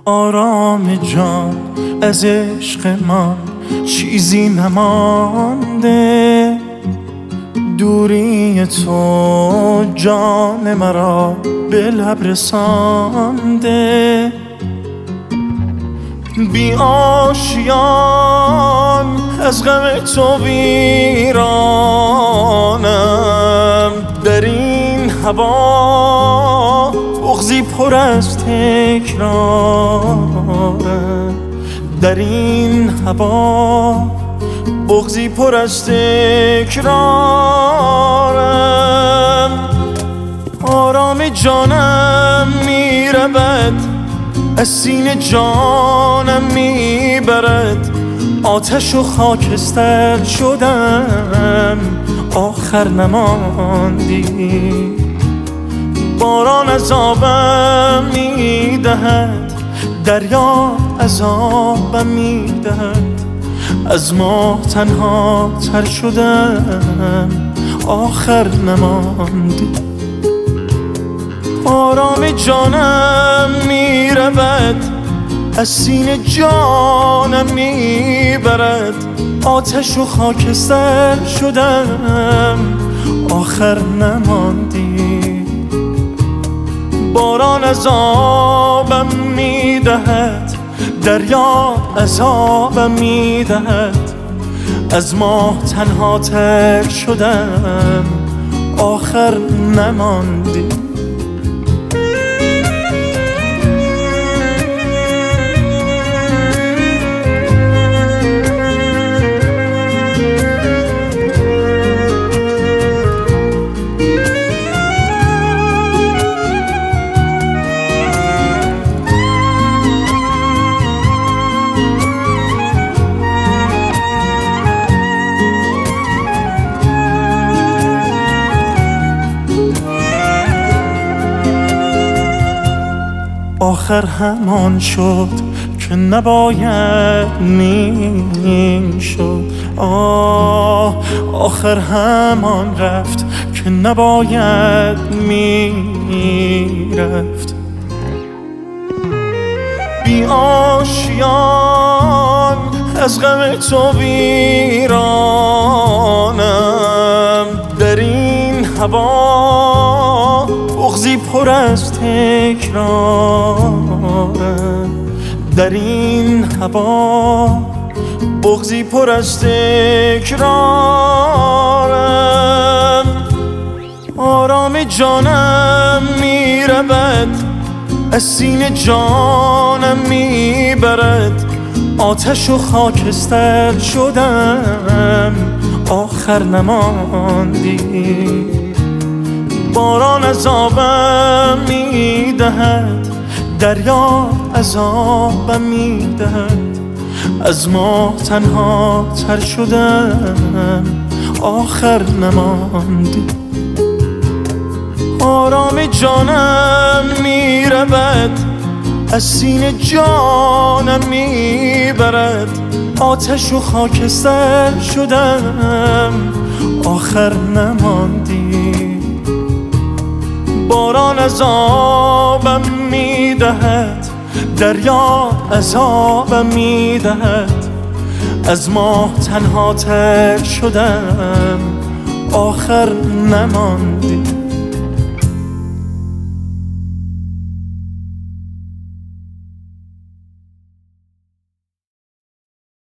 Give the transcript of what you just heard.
آرام جان از عشق من چیزی نمانده، دوری تو جان مرا به لب رسانده. بی آشیان از غم تو ویرانم، در این هوا بغضی پر از تکرارم، در این هوا بغضی پر از تکرارم. آرام جانم میرود از سینه جانم میبرد، آتش و خاکستر شدم آخر نماندی. باران عذابم میدهد، دریا عذابم میدهد، از ما تنها تر شدم آخر نماندی. آرام جانم میرود از سینه جانم میبرد، آتش و خاکستر شدم آخر نماندی. باران عذابم میدهد، دریا عذابم میدهد، از ما تنها تر شدم آخر نماندی. آخر همان شد که نباید میشد، آخر همان رفت که نباید میرفت. بی آشیان از غم تو ویرانم، در این هوا بغضی پر از تکرارم، در این هوا بغضی پر از تکرارم. آرام جانم میرود از سینه جانم میبرد، آتش و خاکستر شدم آخر نماندی. باران عذابم میدهد، دریا عذابم میدهد، از ما تنها تر شدم آخر نماندی. آرام جانم میرود از سینه جانم میبرد، آتش و خاکستر شدم آخر نماندی. باران عذابم میدهد، دریا عذابم میدهد، از ما تنها تر شدم آخر نماندی.